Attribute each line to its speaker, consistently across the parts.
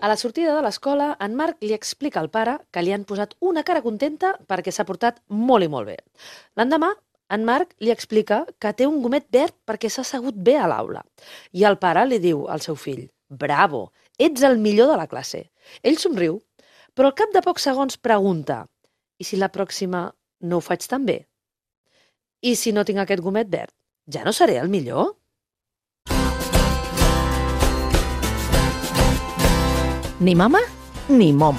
Speaker 1: A la sortida de l'escola, en Marc li explica al pare que li han posat una cara contenta perquè s'ha portat molt i molt bé. L'endemà, en Marc li explica que té un gomet verd perquè s'ha assegut bé a l'aula. I el pare li diu al seu fill: «Bravo, ets el millor de la classe». Ell somriu, però al cap de pocs segons pregunta: «I si la pròxima no ho faig tan bé? I si no tinc aquest gomet verd? Ja no seré el millor?»
Speaker 2: Ni mama ni momo.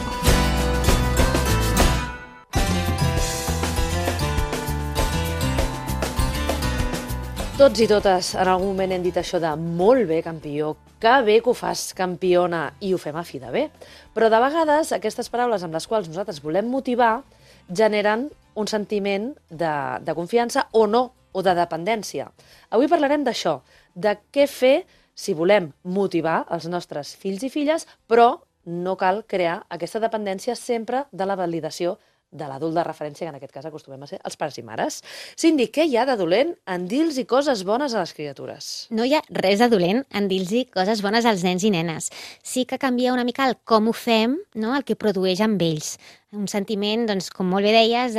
Speaker 1: Tots i totes en algun moment hem dit això de «molt bé, campió», «que bé que ho fas, campiona», i ho fem a fi de bé. Però de vegades aquestes paraules amb les quals nosaltres volem motivar generen un sentiment de confiança o no, o de dependència. Avui parlarem d'això, de què fer si volem motivar els nostres fills i filles, però no cal crear aquesta dependència sempre de la validació de l'adult de referència, que en aquest cas acostumem a ser els pares i mares. Cindy, què hi ha de dolent en dir-los coses bones a les criatures?
Speaker 3: No hi ha res de dolent en dir-los coses bones als nens i nenes. Sí que canvia una mica el com ho fem, no? El que produeix amb ells. Un sentiment, doncs, com molt bé deies,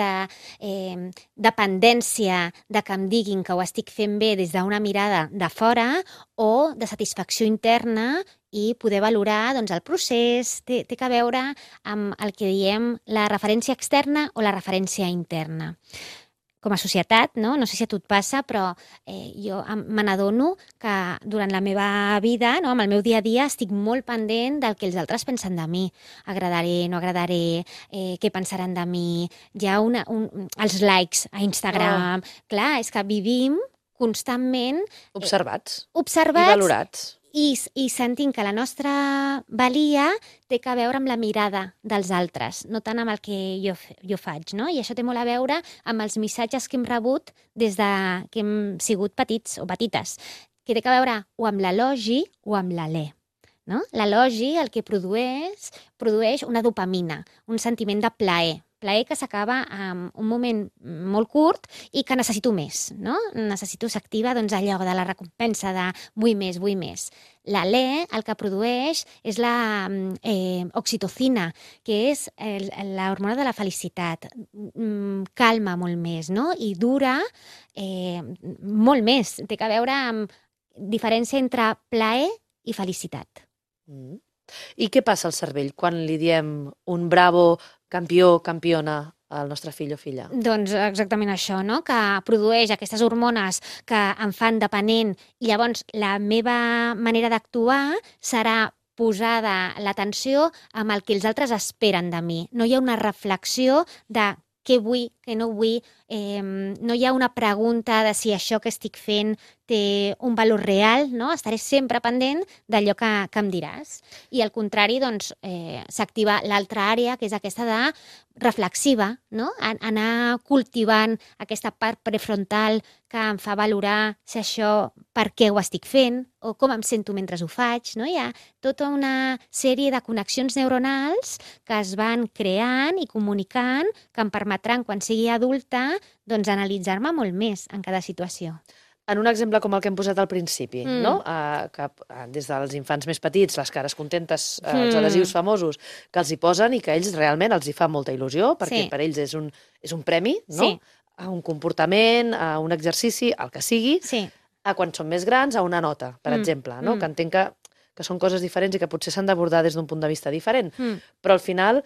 Speaker 3: de dependència, de que em diguin que ho estic fent bé des d'una mirada de fora o de satisfacció interna i poder valorar doncs, el procés. Té a veure amb el que diem la referència externa o la referència interna. Com a societat, no sé si a tu et passa, però jo me n'adono que durant la meva vida, no, amb el meu dia a dia, estic molt pendent del que els altres pensen de mi. Agradaré, no agradaré, què pensaran de mi. Hi ha els likes a Instagram. Clar, és que vivim constantment
Speaker 1: Observats.
Speaker 3: I
Speaker 1: valorats.
Speaker 3: I sentint que la nostra valia té a veure amb la mirada dels altres, no tant amb el que jo faig, no? I això té molt a veure amb els missatges que hem rebut des que hem sigut petits o petites, que té a veure o amb l'elogi o amb l'alè. No? L'elogi el que produeix una dopamina, un sentiment de plaer que s'acaba en un moment molt curt i que necessito més, no? S'activa doncs, allò de la recompensa de vull més. L'alè el que produeix és la oxitocina, que és l'hormona de la felicitat. Calma molt més, no? I dura molt més. Té a veure amb diferència entre plaer i felicitat.
Speaker 1: I què passa al cervell quan li diem un bravo, campió, campiona al nostre fill o filla?
Speaker 3: Doncs exactament això, no? Que produeix aquestes hormones que em fan dependent i llavors la meva manera d'actuar serà posada l'atenció amb el que els altres esperen de mi. No hi ha una reflexió de què vull, què no vull, no hi ha una pregunta de si això que estic fent té un valor real, no? Estaré sempre pendent d'allò que em diràs. I al contrari, doncs, s'activa l'altra àrea, que és aquesta de reflexiva, no? Anar cultivant aquesta part prefrontal que em fa valorar si això, per què ho estic fent, o com em sento mentre ho faig, no? Hi ha tota una sèrie de connexions neuronals que es van creant i comunicant que em permetran, quan sigui adulta, doncs analitzar-me molt més en cada situació.
Speaker 1: En un exemple com el que hem posat al principi, no? Que des dels infants més petits, les cares contentes, els adhesius famosos que els hi posen i que a ells realment els hi fa molta il·lusió, perquè per ells és un premi, no? A un comportament, a un exercici, el que sigui, a quan són més grans, a una nota, per exemple, no? Que entenc que són coses diferents i que potser s'han d'abordar des d'un punt de vista diferent. Però al final,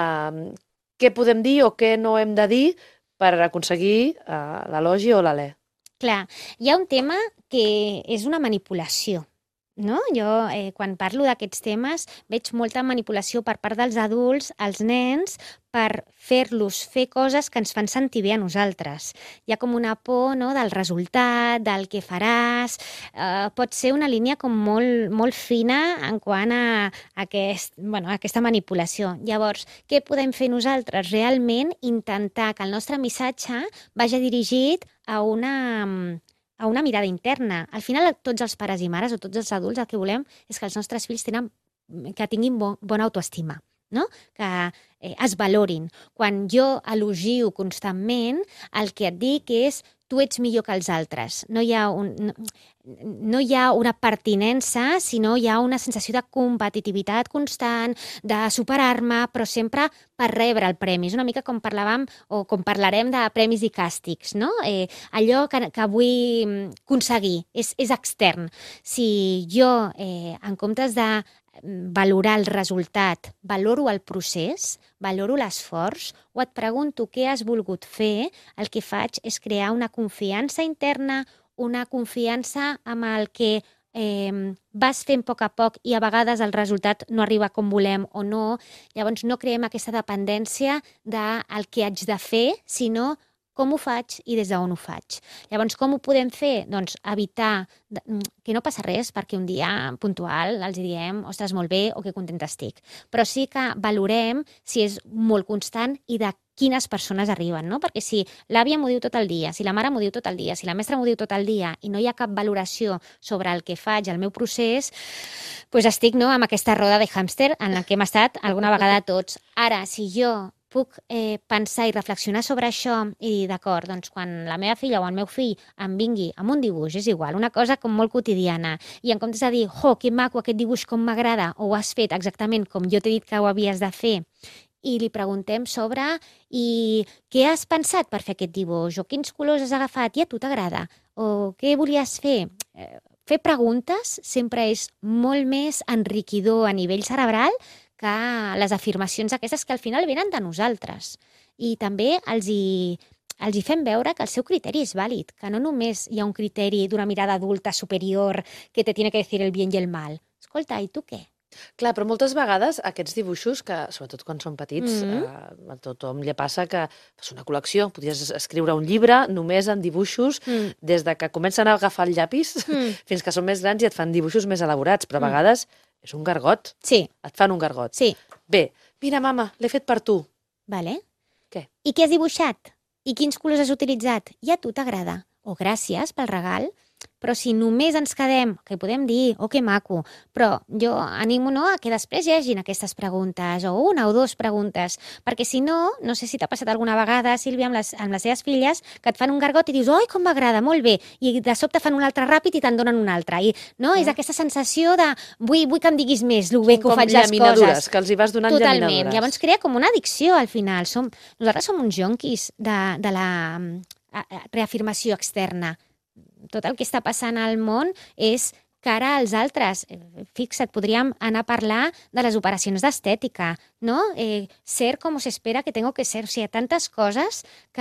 Speaker 1: què podem dir o què no hem de dir per aconseguir l'elogi o l'alè?
Speaker 3: Clar, hi ha un tema que és una manipulació, no? Jo, quan parlo d'aquests temes, veig molta manipulació per part dels adults, als nens, per fer-los fer coses que ens fan sentir bé a nosaltres. Hi ha com una por, no?, del resultat, del que faràs. Pot ser una línia com molt fina en quant a aquesta manipulació. Llavors, què podem fer nosaltres? Realment intentar que el nostre missatge vagi dirigit a una mirada interna. Al final, tots els pares i mares o tots els adults el que volem és que els nostres fills tinguin bona autoestima, no? Que es valorin. Quan jo elogio constantment, el que et dic és tu ets millor que els altres. No hi ha una pertinença, sinó hi ha una sensació de competitivitat constant, de superar-me, però sempre per rebre el premi. És una mica com parlàvem o com parlarem de premis i càstigs, no? Allò que vull aconseguir és extern. Si jo, en comptes de valorar el resultat, valoro el procés, valoro l'esforç, o et pregunto què has volgut fer, el que faig és crear una confiança interna, una confiança amb el que vas fent a poc i a vegades el resultat no arriba com volem o no. Llavors no creem aquesta dependència del que haig de fer, sinó com ho faig i des d'on ho faig. Llavors, com ho podem fer? Doncs evitar que no passa res perquè un dia puntual els diem ostres, molt bé o que contenta estic. Però sí que valorem si és molt constant i de quines persones arriben, no? Perquè si l'àvia m'ho diu tot el dia, si la mare m'ho diu tot el dia, si la mestra m'ho diu tot el dia i no hi ha cap valoració sobre el que faig, el meu procés, doncs estic amb aquesta roda de hàmster en la que hem estat alguna vegada tots. Ara, si jo puc pensar i reflexionar sobre això i dir, d'acord, doncs quan la meva filla o el meu fill em vingui amb un dibuix, és igual, una cosa com molt quotidiana, i en comptes de dir, que maco aquest dibuix, com m'agrada, o ho has fet exactament com jo t'he dit que ho havies de fer, i li preguntem sobre i què has pensat per fer aquest dibuix, o quins colors has agafat i a tu t'agrada, o què volies fer. Fer preguntes sempre és molt més enriquidor a nivell cerebral que les afirmacions aquestes que al final venen de nosaltres. I també els hi fem veure que el seu criteri és vàlid, que no només hi ha un criteri d'una mirada adulta superior que te tiene que decir el bien i el mal. Escolta, i tu què?
Speaker 1: Clar, però moltes vegades aquests dibuixos, que sobretot quan són petits, a tothom li passa que és una col·lecció, podries escriure un llibre només en dibuixos, des de que comencen a agafar el llapis fins que són més grans i et fan dibuixos més elaborats, però a vegades és un gargot.
Speaker 3: Sí.
Speaker 1: Et fan un gargot.
Speaker 3: Sí.
Speaker 1: Bé, mira, mama, l'he fet per tu.
Speaker 3: Vale.
Speaker 1: Què?
Speaker 3: I què has dibuixat? I quins colors has utilitzat? I a tu t'agrada? O gràcies pel regal? Però si només ens quedem, que podem dir, que maco, però jo animo a que després hi hagin aquestes preguntes, o una o dues preguntes, perquè si no, no sé si t'ha passat alguna vegada, Sílvia, amb les seves filles, que et fan un gargot i dius, com m'agrada, molt bé, i de sobte fan un altre ràpid i te'n donen un altre. I és aquesta sensació de vull que em diguis més, el bé que ho faig les coses.
Speaker 1: Que els hi vas donant
Speaker 3: Totalment.
Speaker 1: llaminadures.
Speaker 3: Llavors crea com una addicció al final. Nosaltres som uns jonquis de la reafirmació externa. Tot el que està passant al món és cara als altres. Fixa't, podríem anar a parlar de les operacions d'estètica, no? Ser com se espera que tengo que ser. O sigui, hi ha tantes coses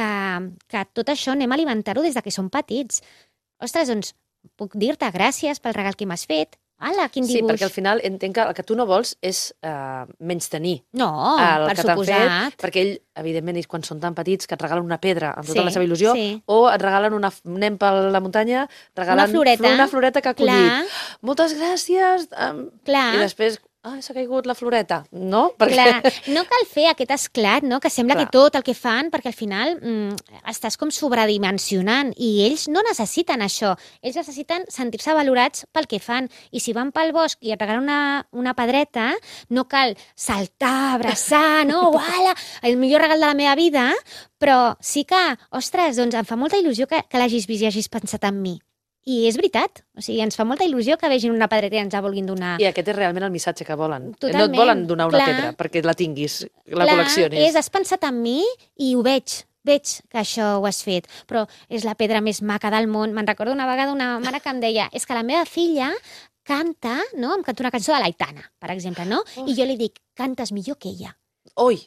Speaker 3: que tot això anem a alimentar-ho des de que som petits. Ostres, doncs, puc dir-te gràcies pel regal que m'has fet. Ala, quin dibuix.
Speaker 1: Sí, perquè al final entenc que el que tu no vols és menystenir
Speaker 3: no,
Speaker 1: el
Speaker 3: per
Speaker 1: que t'han
Speaker 3: suposat.
Speaker 1: fet, perquè ell, evidentment, ells quan són tan petits que et regalen una pedra amb tota la seva il·lusió, o et regalen anem per la muntanya, regalen una floreta que ha collit. Moltes gràcies.
Speaker 3: Clar.
Speaker 1: I després, s'ha caigut la floreta, no? Perquè...
Speaker 3: Clar, no cal fer aquest esclat, no? Que sembla que tot el que fan, perquè al final estàs com sobredimensionant i ells no necessiten això. Ells necessiten sentir-se valorats pel que fan. I si van pel bosc i et regalen una pedreta, no cal saltar, abraçar, no? Uala, el millor regal de la meva vida, però sí que, ostres, doncs em fa molta il·lusió que l'hagis vist i hagis pensat en mi. I és veritat, o sigui, ens fa molta il·lusió que vegin una pedreta i ens la vulguin donar.
Speaker 1: I aquest és realment el missatge que volen.
Speaker 3: Totalment.
Speaker 1: No et volen donar una pedra perquè la tinguis, la col·leccionis.
Speaker 3: Has pensat en mi i ho veig que això ho has fet, però és la pedra més maca del món. Me'n recordo una vegada una mare que em deia és que la meva filla canta, no? Em canta una cançó de l'Aitana, per exemple, no? I jo li dic, cantes millor que ella.
Speaker 1: Oi!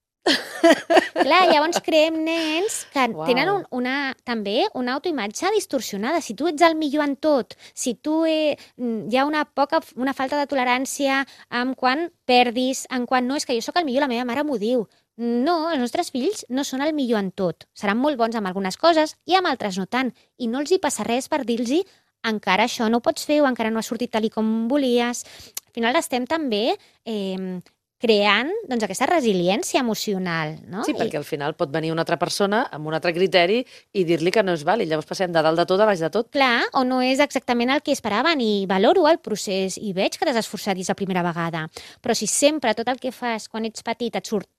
Speaker 3: Clar, llavors creem nens que tenen també una autoimatge distorsionada. Si tu ets el millor en tot, si tu hi ha una falta de tolerància en quan perdis, en quan no, és que jo sóc el millor, la meva mare m'ho diu. No, els nostres fills no són el millor en tot. Seran molt bons amb algunes coses i amb altres no tant. I no els hi passa res per dir-los encara això no ho pots fer o encara no ha sortit tal com volies. Al final estem també creant aquesta resiliència emocional. No?
Speaker 1: Sí, perquè al final pot venir una altra persona amb un altre criteri i dir-li que no és vàlid. Llavors passem de dalt de tot a baix de tot.
Speaker 3: Clar, o no és exactament el que esperaven i valoro el procés i veig que t'has esforçat i és la primera vegada. Però si sempre tot el que fas quan ets petit et surt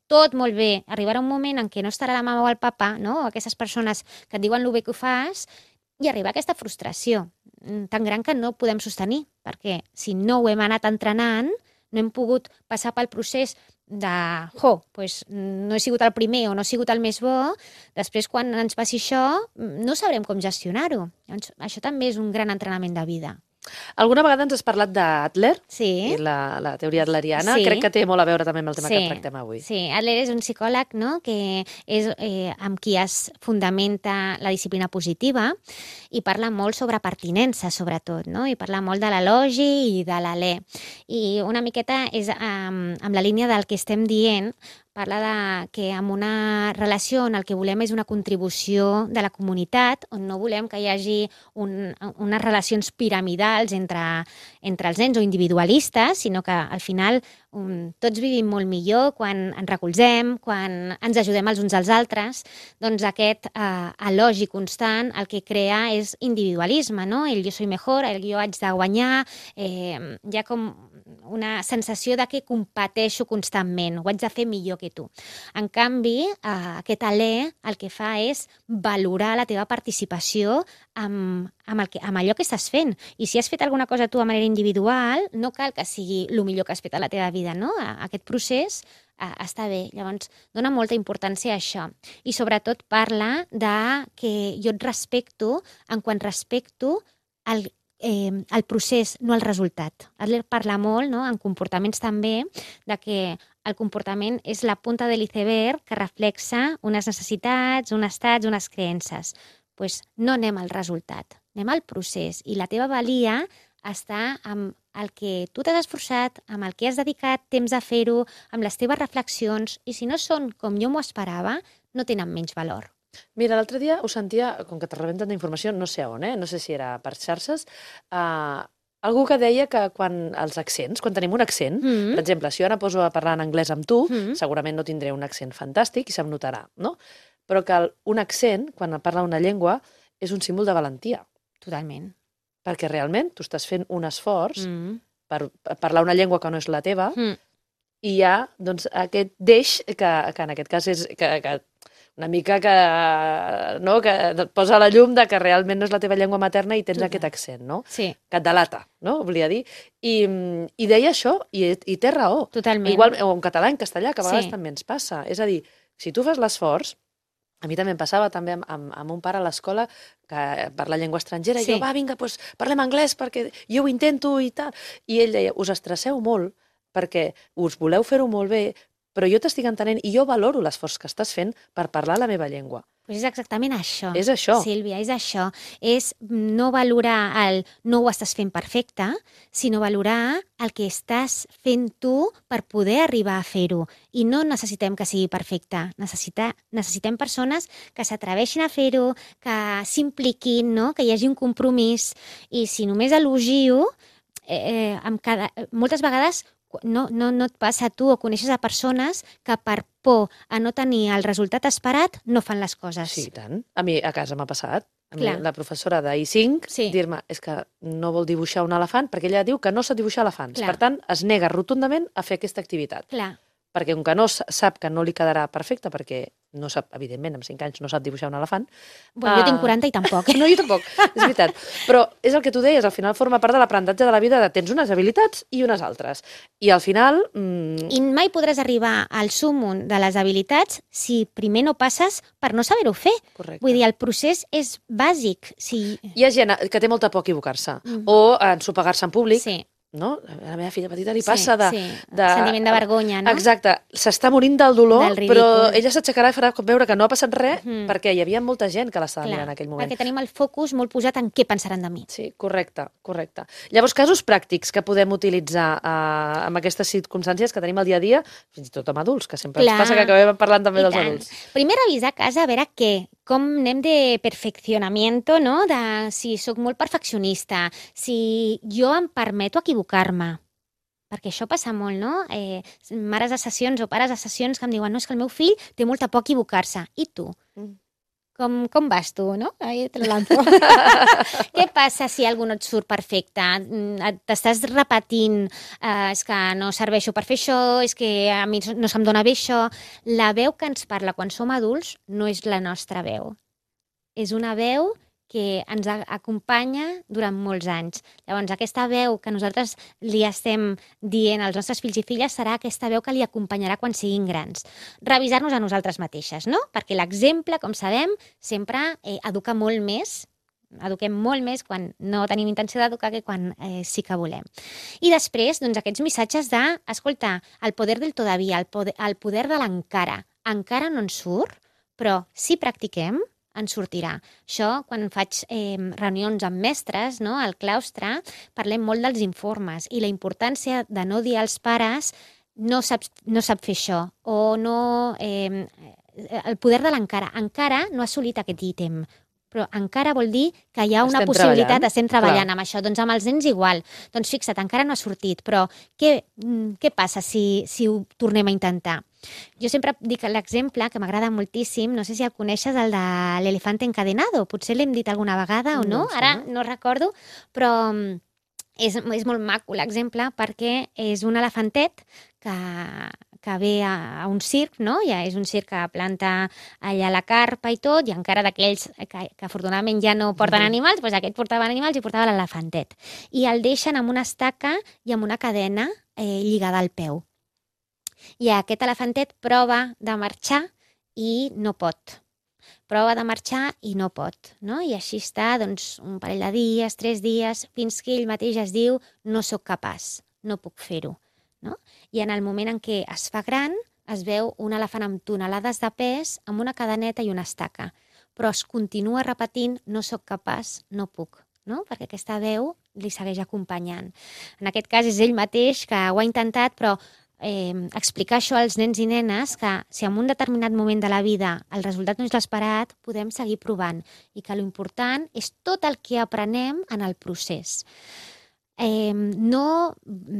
Speaker 3: tot molt bé, arribarà un moment en què no estarà la mama o el papa, no? Aquestes persones que et diuen lo bé que ho fas, i arriba aquesta frustració tan gran que no podem sostenir, perquè si no ho hem anat entrenant, no hem pogut passar pel procés de, pues, no he sigut el primer o no he sigut el més bo, després quan ens passi això no sabrem com gestionar-ho. Llavors, això també és un gran entrenament de vida.
Speaker 1: Alguna vegada ens has parlat d'Adler,
Speaker 3: Sí.
Speaker 1: i la teoria adleriana.
Speaker 3: Sí.
Speaker 1: Crec que té molt a veure també amb el tema que tractem avui.
Speaker 3: Sí, Adler és un psicòleg, no?, que és amb qui es fundamenta la disciplina positiva i parla molt sobre pertinença, sobretot, no? I parla molt de l'elogi i de l'alè. I una miqueta és amb la línia del que estem dient, parla de que en una relació on el que volem és una contribució de la comunitat, on no volem que hi hagi unes relacions piramidals entre els nens o individualistes, sinó que al final tots vivim molt millor quan ens recolzem, quan ens ajudem els uns als altres. Doncs aquest elogi constant el que crea és individualisme, no? El jo soy mejor, el jo haig de guanyar, hi ha com una sensació de que competeixo constantment, ho haig de fer millor que tu. En canvi, aquest alè el que fa és valorar la teva participació amb allò que estàs fent. I si has fet alguna cosa tu de manera individual, no cal que sigui el millor que has fet a la teva vida, no? Aquest procés està bé. Llavors, dona molta importància a això. I sobretot parla de que jo et respecto en quan respecto el procés, no el resultat. Adler parla molt, no?, en comportaments també, de que el comportament és la punta de l'iceberg que reflexa unes necessitats, uns estats, unes creences. Doncs no anem al resultat, anem al procés. I la teva valia està amb el que tu t'has esforçat, amb el que has dedicat temps a fer-ho, amb les teves reflexions, i si no són com jo m'ho esperava, no tenen menys valor.
Speaker 1: Mira, l'altre dia ho sentia, com que te rebenten d'informació, no sé on, no sé si era per xarxes, algú que deia que quan els accents, quan tenim un accent, per exemple, si jo ara poso a parlar en anglès amb tu, segurament no tindré un accent fantàstic i se'm notarà, no? Però que un accent, quan parla una llengua, és un símbol de valentia.
Speaker 3: Totalment.
Speaker 1: Perquè realment tu estàs fent un esforç per parlar una llengua que no és la teva i hi ha doncs, aquest deix que en aquest cas és que una mica que et posa la llum de que realment no és la teva llengua materna i tens aquest accent, no?
Speaker 3: Sí.
Speaker 1: Que et delata, no? Volia dir. I deia això, i té raó.
Speaker 3: Totalment.
Speaker 1: Igual, o en català, en castellà, que a vegades també ens passa. És a dir, si tu fas l'esforç, a mi també em passava també amb un pare a l'escola que parla llengua estrangera, i jo, va, vinga, doncs parlem anglès perquè jo ho intento i tal. I ell deia, us estresseu molt perquè us voleu fer-ho molt bé, però jo t'estic entenent i jo valoro l'esforç que estàs fent per parlar la meva llengua.
Speaker 3: Pues és exactament això.
Speaker 1: És això.
Speaker 3: Sílvia, és això. És no valorar el no ho estàs fent perfecte, sinó valorar el que estàs fent tu per poder arribar a fer-ho. I no necessitem que sigui perfecte. Necessitem persones que s'atreveixin a fer-ho, que s'impliquin, no?, que hi hagi un compromís. I si només elogio, moltes vegades no et passa a tu o coneixes a persones que per por a no tenir el resultat esperat no fan les coses.
Speaker 1: Sí, tant. A mi a casa m'ha passat. A mi,
Speaker 3: Clar.
Speaker 1: la professora d'I5 dir-me, és que no vol dibuixar un elefant perquè ella diu que no sap dibuixar elefants.
Speaker 3: Clar.
Speaker 1: Per tant, es nega rotundament a fer aquesta activitat.
Speaker 3: Clar.
Speaker 1: Perquè com que no sap que no li quedarà perfecte, perquè no sap, evidentment, amb 5 anys no sap dibuixar un elefant.
Speaker 3: Bueno, jo tinc 40 i tampoc.
Speaker 1: No, jo tampoc, és veritat. Però és el que tu deies, al final forma part de l'aprenentatge de la vida, de tens unes habilitats i unes altres. I al final...
Speaker 3: I mai podràs arribar al súmmum de les habilitats si primer no passes per no saber-ho fer.
Speaker 1: Correcte.
Speaker 3: Vull dir, el procés és bàsic. Si...
Speaker 1: Hi ha gent que té molta por a equivocar-se, o a ensopegar-se en públic.
Speaker 3: Sí.
Speaker 1: No? A la meva filla petita li passa de...
Speaker 3: Sentiment de vergonya, no?
Speaker 1: Exacte. S'està morint del dolor,
Speaker 3: Del ridícul.
Speaker 1: però ella s'aixecarà i farà veure que no ha passat res perquè hi havia molta gent que l'estava mirant en aquell moment.
Speaker 3: Perquè tenim el focus molt posat en què pensaran de mi.
Speaker 1: Sí, correcte. Llavors, casos pràctics que podem utilitzar en aquestes circumstàncies que tenim al dia a dia, fins i tot amb adults, que sempre ens passa que acabem parlant també dels adults.
Speaker 3: Primer revisar a casa a veure com anem de perfeccionamiento, no? De si sóc molt perfeccionista, si jo em permeto equivocar-me. Perquè això passa molt, no? Mares de sessions o pares de sessions que em diuen no, és que el meu fill té molta por a equivocar-se. I tu? com vas tu, no? Ahí te lo lanzo. Què passa si algú no et surt perfecte? T'estàs repetint, és que no serveixo per fer això, és que a mi no se'm dona bé això. La veu que ens parla quan som adults no és la nostra veu. És una veu que ens acompanya durant molts anys. Llavors, aquesta veu que nosaltres li estem dient als nostres fills i filles serà aquesta veu que li acompanyarà quan siguin grans. Revisar-nos a nosaltres mateixes, no? Perquè l'exemple, com sabem, sempre educa molt més, eduquem molt més quan no tenim intenció d'educar que quan sí que volem. I després, doncs, aquests missatges de, escolta, el poder del todavía, el poder de l'encara. Encara no ens surt, però si practiquem, en sortirà. Això, quan faig reunions amb mestres, no, al claustre, parlem molt dels informes i la importància de no dir als pares no sap fer això, o no... el poder de l'encara. Encara no ha assolit aquest ítem, però encara vol dir que hi ha una possibilitat, estem treballant amb això. Doncs amb els nens igual. Doncs fixa't, encara no ha sortit, però què passa si ho tornem a intentar? Jo sempre dic l'exemple, que m'agrada moltíssim, no sé si el coneixes, el de l'elefante encadenado. Potser l'hem dit alguna vegada o no, ara no recordo, però és molt maco l'exemple perquè és un elefantet que ve a un circ, no? Ja és un circ que planta allà la carpa i tot, i encara d'aquells que afortunadament ja no porten animals, doncs aquest portava animals i portava l'elefantet. I el deixen amb una estaca i amb una cadena lligada al peu. I aquest elefantet prova de marxar i no pot. Prova de marxar i no pot, no? I així està, doncs, un parell de dies, 3 dies, fins que ell mateix es diu no sóc capaç, no puc fer-ho, no? I en el moment en què es fa gran, es veu un elefant amb tonelades de pes, amb una cadeneta i una estaca, però es continua repetint no sóc capaç, no puc, no? Perquè aquesta veu li segueix acompanyant. En aquest cas és ell mateix que ho ha intentat, però explicar això als nens i nenes, que si en un determinat moment de la vida el resultat no és l'esperat, podem seguir provant i que l'important és tot el que aprenem en el procés. No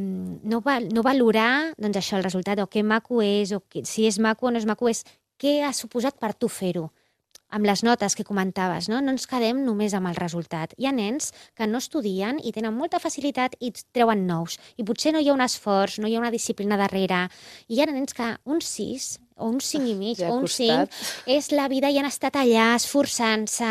Speaker 3: valorar doncs això, el resultat, o que maco és, o si és maco o no és maco, és què ha suposat per tu fer-ho. Amb les notes que comentaves, no? No ens quedem només amb el resultat. Hi ha nens que no estudien i tenen molta facilitat i treuen 9. I potser no hi ha un esforç, no hi ha una disciplina darrere. I hi ha nens que un 6 o un 5 i mig o un 5 és la vida i han estat allà esforçant-se.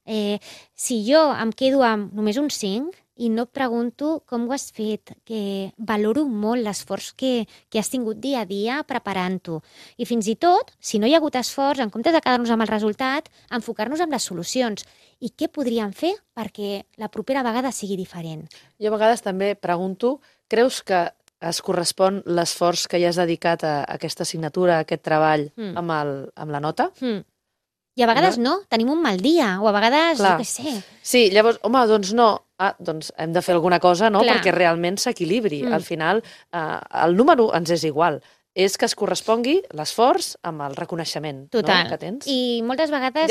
Speaker 3: Si jo em quedo amb només un 5 i no et pregunto com ho has fet, que valoro molt l'esforç que has tingut dia a dia preparant-ho. I fins i tot, si no hi ha hagut esforç, en comptes de quedar-nos amb el resultat, enfocar-nos en les solucions. I què podríem fer perquè la propera vegada sigui diferent?
Speaker 1: Jo a vegades també pregunto, creus que es correspon l'esforç que hi has dedicat a aquesta assignatura, a aquest treball, amb la nota?
Speaker 3: I a vegades no, tenim un mal dia, o a vegades, jo què sé.
Speaker 1: Sí, llavors, home, doncs no. Doncs hem de fer alguna cosa, no?, perquè realment s'equilibri. Al final, el número ens és igual. És que es correspongui l'esforç amb el reconeixement que tens.
Speaker 3: I moltes vegades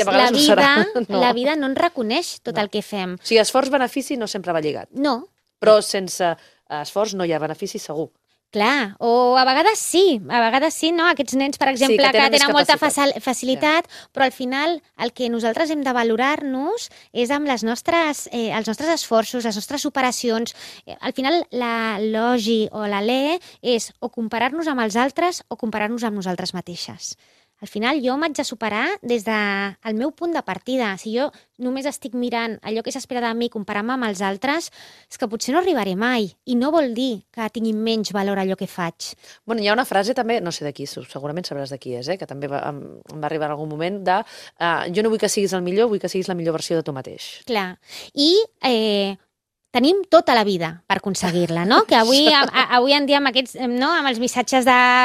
Speaker 3: la vida no ens reconeix tot el que fem.
Speaker 1: O sigui, esforç-benefici no sempre va lligat.
Speaker 3: No.
Speaker 1: Però sense esforç no hi ha benefici segur.
Speaker 3: Clar, o a vegades sí, no? Aquests nens, per exemple, que tenen molta facilitat, però al final el que nosaltres hem de valorar-nos és amb els nostres esforços, les nostres superacions. Al final la logi o la le és o comparar-nos amb els altres o comparar-nos amb nosaltres mateixes. Al final jo m'haig de superar des del meu punt de partida. Si jo només estic mirant allò que s'espera de mi, comparant-me amb els altres, és que potser no arribaré mai. I no vol dir que tingui menys valor allò que faig.
Speaker 1: Bueno, hi ha una frase també, no sé de qui, segurament sabràs de qui és, que també em va arribar en algun moment, de jo no vull que siguis el millor, vull que siguis la millor versió de tu mateix.
Speaker 3: Clar. I tenim tota la vida per aconseguir-la, no? Que avui en dia amb aquests, no? Amb els missatges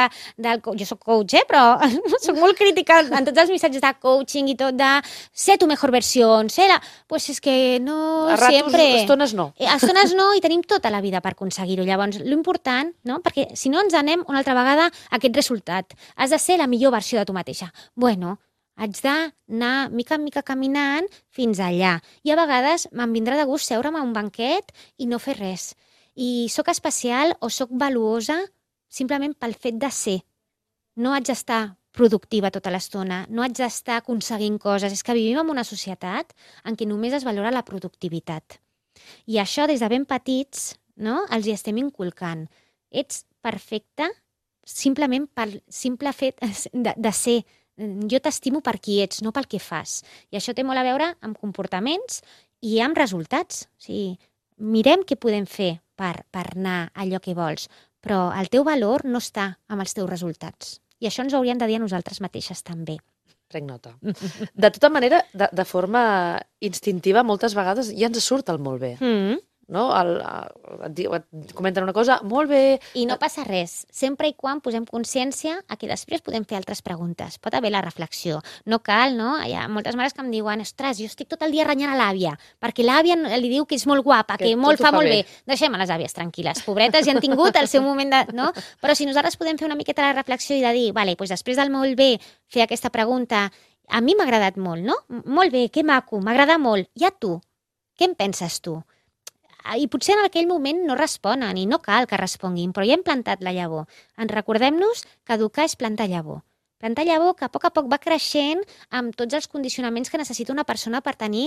Speaker 3: jo soc coach, però soc molt crítica en tots els missatges de coaching i tot de ser tu mejor versión, pues és que no sempre...
Speaker 1: Estones no.
Speaker 3: Estones no, i tenim tota la vida per aconseguir-ho. Llavors, l'important, no? Perquè si no ens anem una altra vegada a aquest resultat. Has de ser la millor versió de tu mateixa. Bueno, haig d'anar mica en mica caminant fins allà. I a vegades me'n vindrà de gust seure'm a un banquet i no fer res. I sóc especial o sóc valuosa simplement pel fet de ser. No haig d'estar productiva tota l'estona, no haig d'estar aconseguint coses. És que vivim en una societat en què només es valora la productivitat. I això, des de ben petits, no? Els hi estem inculcant. Ets perfecte simplement pel simple fet de ser. Jo t'estimo per qui ets, no pel que fas. I això té molt a veure amb comportaments i amb resultats. O sigui, mirem què podem fer per anar a allò que vols, però el teu valor no està amb els teus resultats. I això ens ho hauríem de dir a nosaltres mateixes també.
Speaker 1: Prenc nota. De tota manera, de forma instintiva, moltes vegades ja ens surt el molt bé. No? Et comenten una cosa, molt bé...
Speaker 3: I no passa res, sempre i quan posem consciència a que després podem fer altres preguntes. Pot haver la reflexió. No cal, no? Hi ha moltes mares que em diuen, ostres, jo estic tot el dia renyant a l'àvia, perquè l'àvia li diu que és molt guapa, que molt fa molt bé. Deixem a les àvies tranquil·les, pobretes, ja han tingut el seu moment de... No? Però si nosaltres podem fer una miqueta la reflexió i de dir, vale, doncs després del molt bé, fer aquesta pregunta, a mi m'ha agradat molt, no? Molt bé, que maco, m'agrada molt. I a tu? Què en penses tu? I potser en aquell moment no responen i no cal que responguin, però ja hem plantat la llavor. Ens recordem-nos que educar és plantar llavor. Plantar llavor que a poc va creixent amb tots els condicionaments que necessita una persona per tenir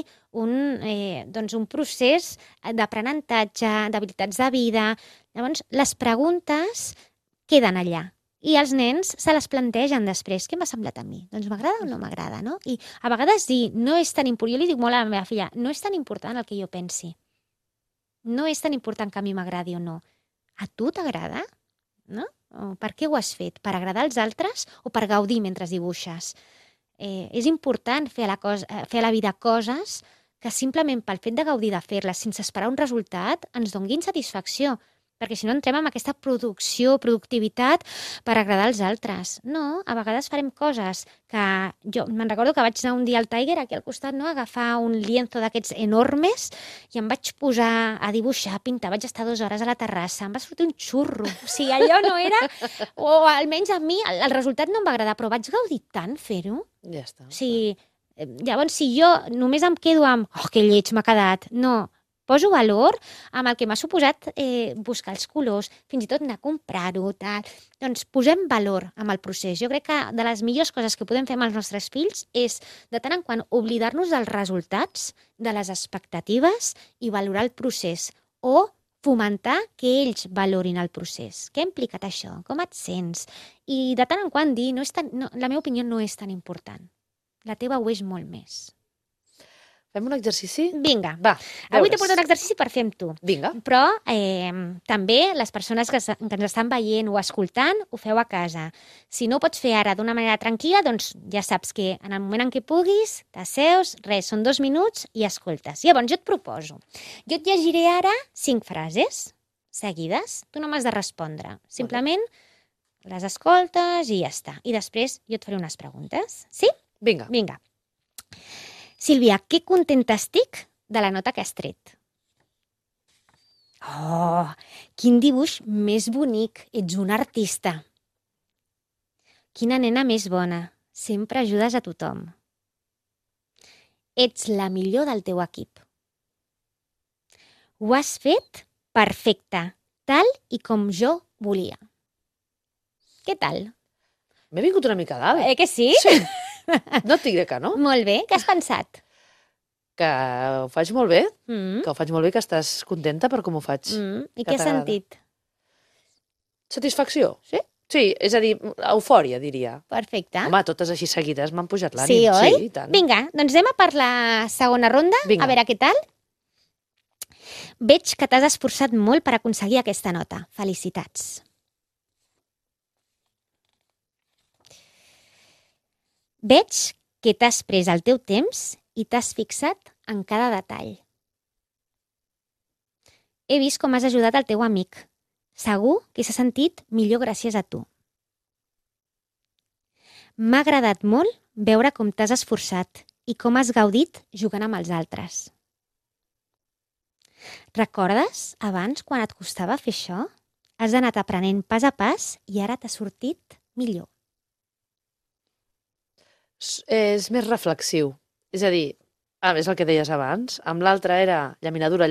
Speaker 3: un procés d'aprenentatge, d'habilitats de vida. Llavors, les preguntes queden allà. I els nens se les plantegen després. Què m'ha semblat a mi? Doncs m'agrada o no m'agrada, no? I a vegades dir, no és tan important, jo li dic molt a la meva filla, no és tan important el que jo pensi. No és tan important que a mi m'agradi o no. A tu t'agrada? No? Per què ho has fet? Per agradar als altres o per gaudir mentre dibuixes? És important fer a la vida coses que simplement pel fet de gaudir de fer-les sense esperar un resultat ens donguin satisfacció. Perquè si no entrem en aquesta productivitat per agradar als altres. No, a vegades farem coses que... Jo me'n recordo que vaig anar un dia al Tiger, aquí al costat, no, a agafar un lienzo d'aquests enormes i em vaig posar a dibuixar, a pintar. Vaig estar 2 hores a la terrassa, em va sortir un xurro. O sigui, allò no era... O almenys a mi el resultat no em va agradar, però vaig gaudir tant fer-ho.
Speaker 1: Ja està.
Speaker 3: O sigui, llavors, si jo només em quedo amb que lleig m'ha quedat, no... Poso valor amb el que m'ha suposat buscar els colors, fins i tot anar a comprar-ho, tal. Doncs posem valor amb el procés. Jo crec que de les millors coses que podem fer amb els nostres fills és, de tant en quant, oblidar-nos dels resultats, de les expectatives i valorar el procés. O fomentar que ells valorin el procés. Què ha implicat això? Com et sents? I de tant en quant dir, la meva opinió no és tan important. La teva ho és molt més.
Speaker 1: Fem un exercici?
Speaker 3: Vinga.
Speaker 1: Va,
Speaker 3: avui t'he portat un exercici per fer amb tu.
Speaker 1: Vinga.
Speaker 3: Però també les persones que ens estan veient o escoltant ho feu a casa. Si no ho pots fer ara d'una manera tranquil·la, doncs ja saps que en el moment en què puguis, t'asseus, res, són 2 minuts i escoltes. Llavors, jo et proposo. Jo et llegiré ara 5 frases seguides. Tu no m'has de respondre. Simplement les escoltes i ja està. I després jo et faré unes preguntes. Sí?
Speaker 1: Vinga.
Speaker 3: Vinga. Sílvia, que contenta estic de la nota que has tret. Oh, quin dibuix més bonic. Ets una artista. Quina nena més bona. Sempre ajudes a tothom. Ets la millor del teu equip. Ho has fet perfecte, tal i com jo volia. Què tal?
Speaker 1: M'he vingut una mica dalt.
Speaker 3: Que sí?
Speaker 1: Sí. No et diré que no.
Speaker 3: Molt bé. Què has pensat?
Speaker 1: Que ho faig molt bé, que ho faig molt bé, que estàs contenta per com ho faig.
Speaker 3: I què has sentit?
Speaker 1: Satisfacció.
Speaker 3: Sí?
Speaker 1: Sí, és a dir, eufòria, diria.
Speaker 3: Perfecte.
Speaker 1: Home, totes així seguides m'han pujat l'ànim.
Speaker 3: Sí, oi?
Speaker 1: Sí, i tant.
Speaker 3: Vinga, doncs anem a per la segona ronda.
Speaker 1: Vinga.
Speaker 3: A veure què tal. Veig que t'has esforçat molt per aconseguir aquesta nota. Felicitats. Veig que t'has pres el teu temps i t'has fixat en cada detall. He vist com has ajudat el teu amic. Segur que s'ha sentit millor gràcies a tu. M'ha agradat molt veure com t'has esforçat i com has gaudit jugant amb els altres. Recordes abans quan et costava fer això? Has anat aprenent pas a pas i ara t'ha sortit millor.
Speaker 1: És més reflexiu. És a dir, és el que deies abans, amb l'altre era llaminadura,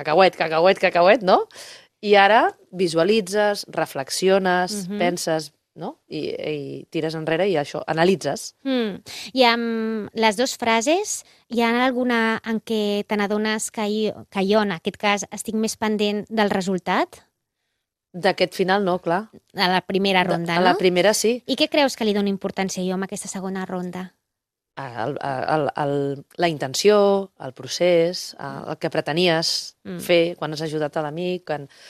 Speaker 1: cacauet, no? I ara visualitzes, reflexiones, penses, no? I tires enrere i això, analitzes.
Speaker 3: I amb les dues frases, hi ha alguna en què te n'adones que jo, en aquest cas, estic més pendent del resultat?
Speaker 1: D'aquest final no, clar.
Speaker 3: A la primera ronda,
Speaker 1: A
Speaker 3: no?
Speaker 1: la primera sí.
Speaker 3: I què creus que li dona importància jo amb aquesta segona ronda?
Speaker 1: La intenció, el procés, el que pretenies fer quan has ajudat a l'amic,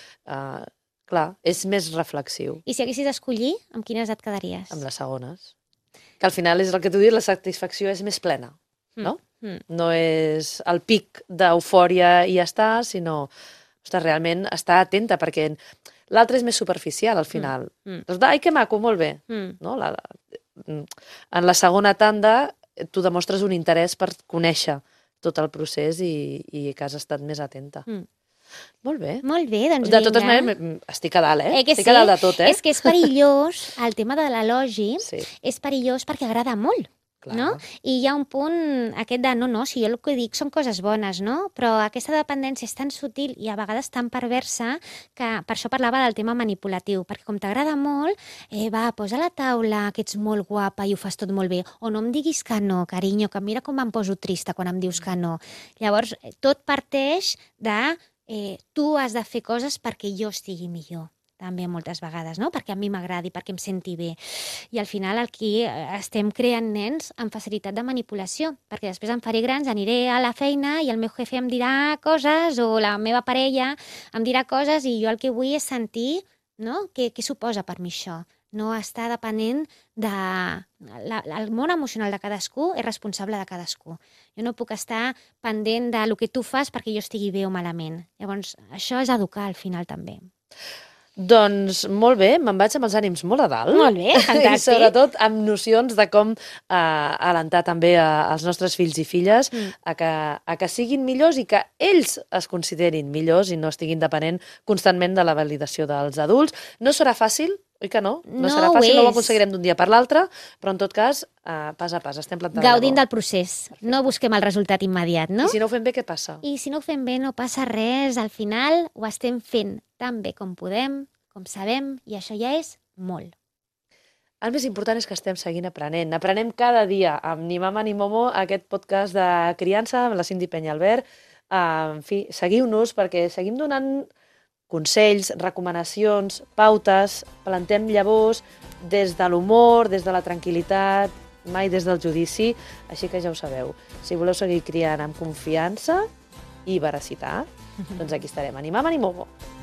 Speaker 1: clar, és més reflexiu.
Speaker 3: I si haguessis d'escollir, amb quines et quedaries?
Speaker 1: Amb les segones. Que al final és el que tu dius, la satisfacció és més plena, no? No és el pic d'eufòria i ja està, sinó, ostres, realment estar atenta, perquè l'altre és més superficial al final. Ai, que maco, molt bé. No? En la segona tanda tu demostres un interès per conèixer tot el procés i que has estat més atenta. Molt bé.
Speaker 3: Molt bé, doncs
Speaker 1: De totes maneres, estic a dalt,
Speaker 3: que
Speaker 1: estic a dalt de tot,
Speaker 3: És que és perillós, el tema de l'elogi,
Speaker 1: Sí,
Speaker 3: és perillós perquè agrada molt.
Speaker 1: clar.
Speaker 3: No? I hi ha un punt aquest de, no, si jo el que dic són coses bones, no? Però aquesta dependència és tan sutil i a vegades tan perversa que per això parlava del tema manipulatiu, perquè com t'agrada molt, va, posa a la taula que ets molt guapa i ho fas tot molt bé, o no em diguis que no, carinyo, que mira com em poso trista quan em dius que no. Llavors, tot parteix de tu has de fer coses perquè jo estigui millor, també moltes vegades, no? Perquè a mi m'agradi, perquè em senti bé. I al final aquí estem creant nens amb facilitat de manipulació, perquè després em faré grans, aniré a la feina i el meu jefe em dirà coses, o la meva parella em dirà coses, i jo el que vull és sentir, no? Què suposa per mi això? No estar depenent de... El món emocional de cadascú és responsable de cadascú. Jo no puc estar pendent del que tu fas perquè jo estigui bé o malament. Llavors, això és educar al final també.
Speaker 1: Doncs molt bé, me'n vaig amb els ànims molt a dalt.
Speaker 3: Molt bé, fantàstic.
Speaker 1: I sobretot amb nocions de com alentar també als nostres fills i filles a que siguin millors i que ells es considerin millors i no estiguin depenent constantment de la validació dels adults. No serà fàcil, oi que no? No serà fàcil, no ho aconseguirem d'un dia per l'altre, però en tot cas, pas a pas, estem plantant
Speaker 3: Gaudint del procés. No busquem el resultat immediat, no?
Speaker 1: I si no ho fem bé, què passa?
Speaker 3: I si no ho fem bé, no passa res. Al final ho estem fent tan bé com podem, com sabem, i això ja és molt.
Speaker 1: El més important és que estem seguint aprenent. Aprenem cada dia amb Ni Mama ni Momo, aquest podcast de criança amb la Cindy Peñalver. En fi, seguiu-nos perquè seguim donant consells, recomanacions, pautes, plantem llavors des de l'humor, des de la tranquil·litat, mai des del judici, així que ja ho sabeu. Si voleu seguir criant amb confiança i veracitat, doncs aquí estarem. Ni Mama ni Momo.